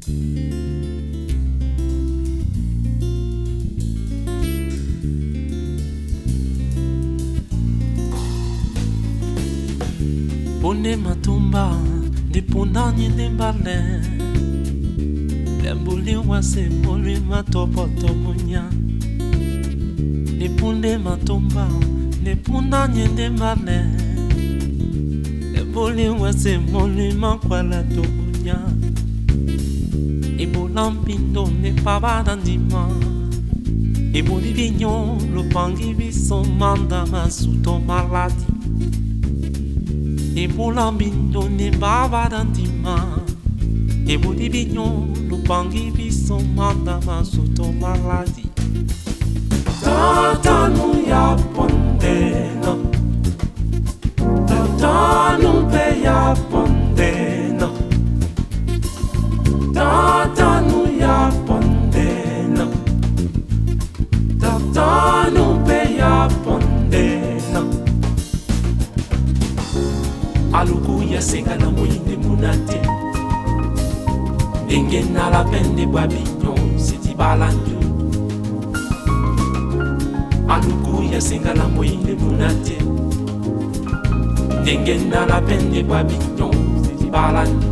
Pone matumba di punani di balè, lembuli wase moli matopoto munya. Di punde matumba di punani di balè, lembuli wase moli makwala to munya. Ibu lampindo ne pavada di ma, ibu di vigno lo pangi viso manda ma suto malati. Ibu lambindo ne bava dantima, ibu di vigno lo pangi viso manda ma sotto malati. Tata nu ya pondena, tata nu pe ya pondena, tata nu ya pondena, tata nu pe ya pondena. Aluku ya senga na moyinde munate, ndenge na la pende bwa bignon siti balandu. Aluku ya senga na moyinde munate, ndenge na la pende bwa bignon siti balandu.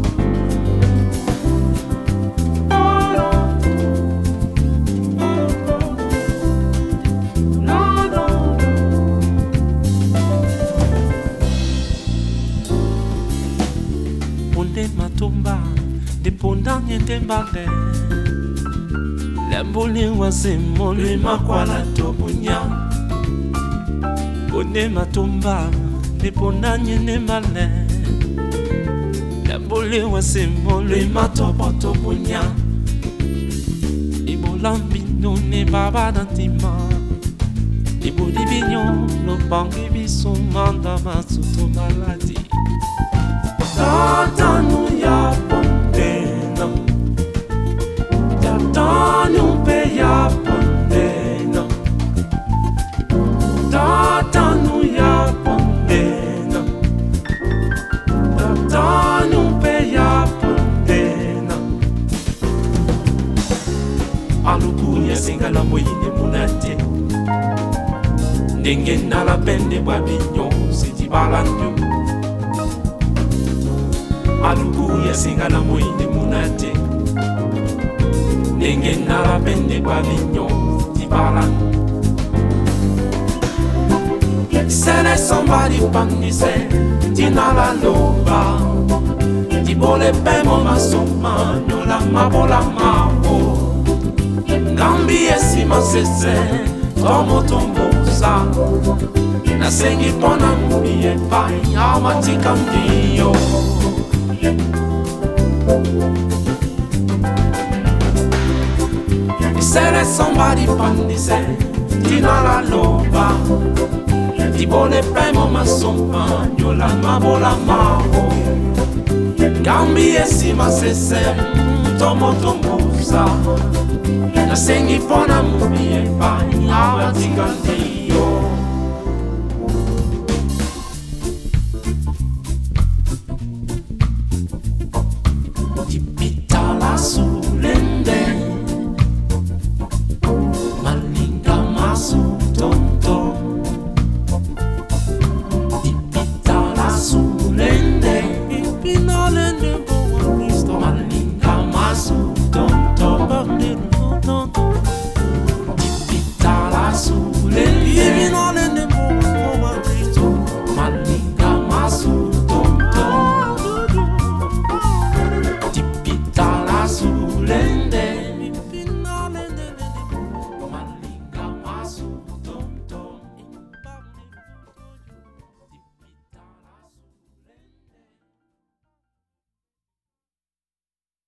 Matumba de pondanye de balè, lembuli wase moli makwala to bunya. Pone matumba de pondanye de balè, lembuli wase moli matopo to bunya. Ibu lambino ne baba dantima, ibu di vignon lo pangi viso manda masuto maladi. Tata nu ya pondena, tata nu pe ya pondena, tata nu ya pondena, tata nu pe ya pondena. Aluku ya senga la moyine munate, ndenge na la pende bwa bignon siti balandu. Aluku ya senga na moyinde munate, ndenge na la pende bwa bignon siti balandu. Sele somebody pandise, tina la loba, di bole pemo masoma, nyola mabola mabo. Ngambi esima sese, tomo tombosa, na sengi pona mubi e pai, amatika mdiyo. Sele somebody pandise, tina la loba, di bole pemo masoma, nyola mabola mabo. Gambi esima sese, tomo tombosa, na sengi pona mubi e pai, amatika mdiyo.